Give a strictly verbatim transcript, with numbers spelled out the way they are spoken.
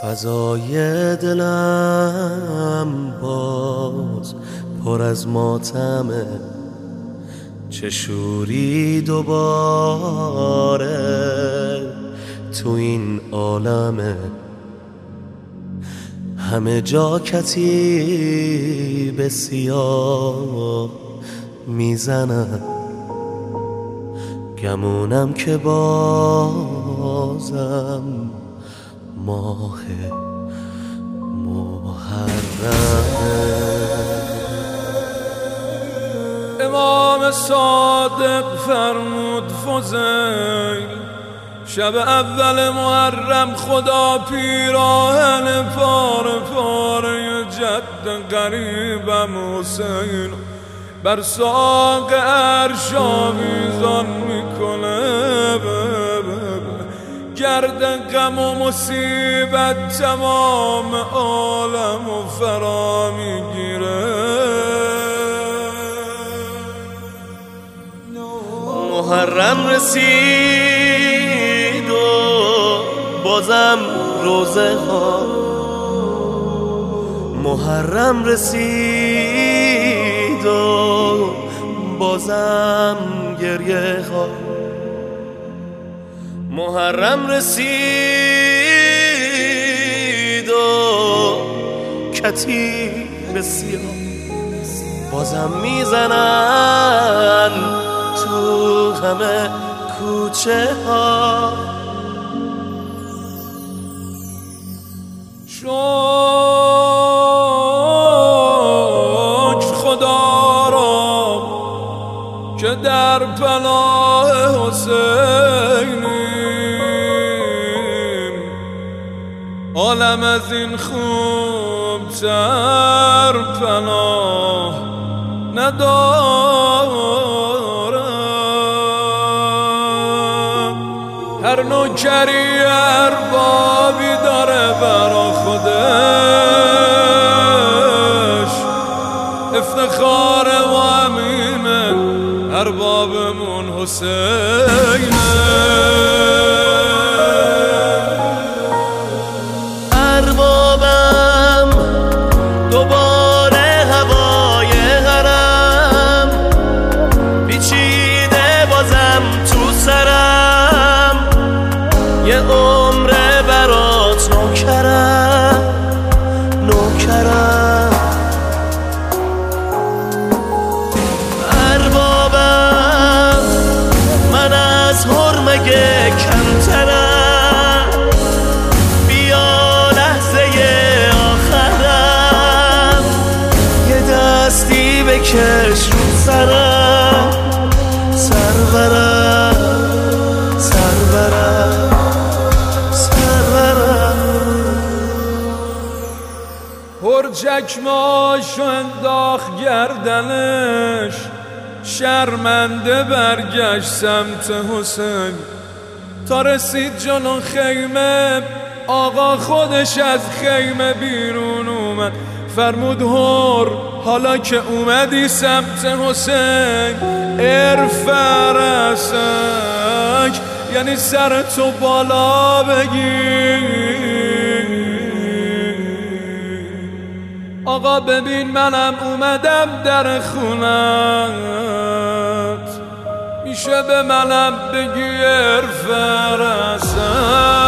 فضای دلم باز پر از ماتمه، چه شوری دوباره تو این عالمه. همه جا کتیب سیاه میزنم، گمونم که بازم ماه محرمه. امام صادق فرمود فضیل شب اول محرم خدا پیراهن پاره پاره جد قریبم حسین بر ساق عرش آویزان میکنه، گرد غم و مصیبت تمام عالم و فرا میگیره. محرم رسید و بازم روزه ها، محرم رسید و بازم گریه ها، محرم رسید و کتیب سیاه بازم میزنن تو همه کوچه ها. شکر خدا را که در پناه حسینیم، عالم از این خوب تر پناه نداره. هر نوکری اربابی داره برا خودش، افتخار و امینه اربابمون حسینه. اربابم دوباره هوای حرم پیچیده بازم تو سرم، یه عمره برات نوکرم نوکرم. اربابم من از حرمگه کمترم، بیا لحظه آخرم یه دستی بکش رو سرم، سرورم سرورم پر چکماشو انداخت گردنش، شرمنده برگشت سمت حسین. تا رسید جلو خیمه آقا خودش از خیمه بیرون اومد، فرمود هور حالا که اومدی سمت حسین ارفع رأسک، یعنی سرتو بالا بگیر. آقا ببین منم اومدم در خونت، میشه به منم بگی ارفع رأسک.